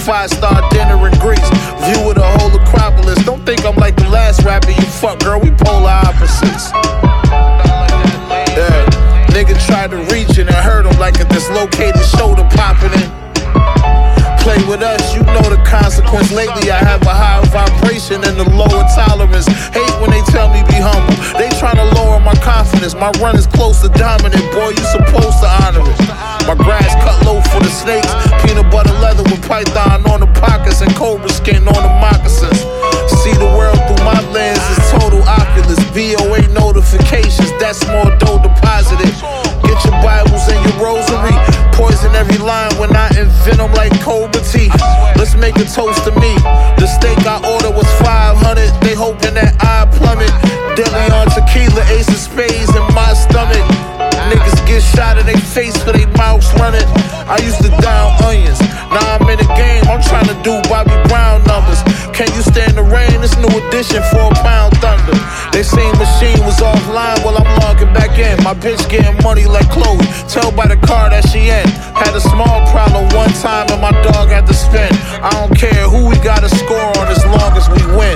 5-star dinner in Greece. View of the whole Acropolis. Don't think I'm like the last rapper you fuck, girl. We polar opposites. Yeah. Nigga tried to reach it and hurt him like a dislocated shoulder popping in. Play with us, you know the consequence. Lately I have a higher vibration and a lower tolerance. Hate when they tell me be humble. They tryna lower my confidence. My run is close to dominant, boy, you supposed to honor it. My grass cut low for the snakes. Peanut butter leather with python on the pockets and cobra skin on the moccasins. See the world through my lens is total oculus. VOA notifications, that's more dough deposited. Get your Bibles and your rosary. Poison every line when I invent them like Cobra teeth. Let's make a toast to me. The steak I ordered was 500. They hoping that I plummet. Deli on tequila, ace of spades in my stomach. Niggas get shot in their face for they mouths running. I used to down onions. Now I'm in the game, I'm trying to do Bobby Brown numbers. Can you stand the rain? This new edition, 4 pound thunder. They seen machine was offline while I'm logging back in. My bitch getting money like Chloe. Tell by the car that she in. Had a small problem one time and my dog had to spin. I don't care who we got a score on as long as we win.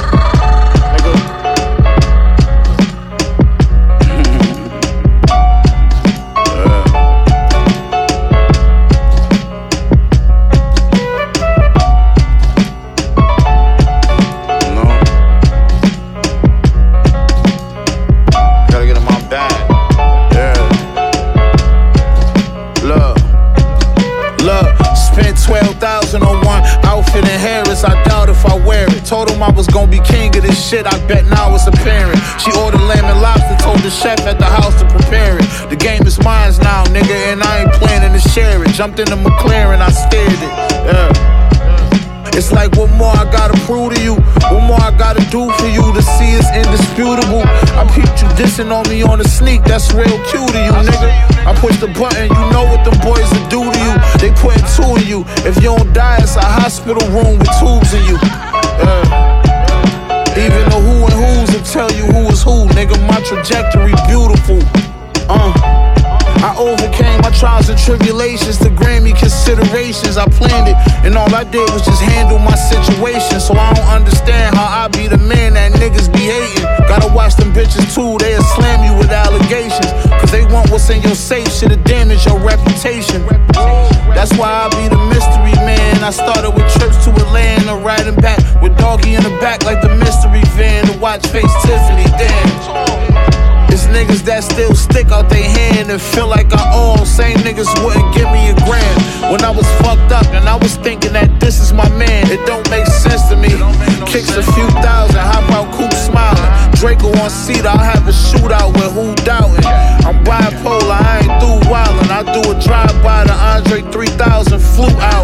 Told him I was gonna be king of this shit, I bet now it's apparent. She ordered lamb and lobster, told the chef at the house to prepare it. The game is mine now, nigga, and I ain't planning to share it. Jumped in the McLaren, I stared it, yeah. It's like, what more I gotta prove to you? What more I gotta do for you to see it's indisputable? I peeped you dissing on me on the sneak, that's real cute to you, nigga. I push the button, you know what them boys will do to you. They putting 2 in you. If you don't die, it's a hospital room with tubes in you. Even the who and who's will tell you who is who, nigga. My trajectory beautiful. I overcame my trials and tribulations, the Grammy considerations. I planned it, and all I did was just handle my situation. So I don't understand how I be the man that niggas be hating. Gotta watch them bitches too, they'll slam you with allegations. Cause they want what's in your safe, shit'll damage your reputation. That's why I be the mystery man. I started with trips to Atlanta, riding back with doggy in the back like the mystery van to watch Face Tiffany. Damn. It's niggas that still stick out they hand and feel like I own. Same niggas wouldn't give me a grand when I was fucked up and I was thinking that this is my man. It don't make sense to me. Kicks a few thousand, hop out coop smiling. Draco on seat, I'll have a shootout with who doubting. I'm bipolar, I ain't through wildin'. I do a drive-by to Andre 3000 flute out.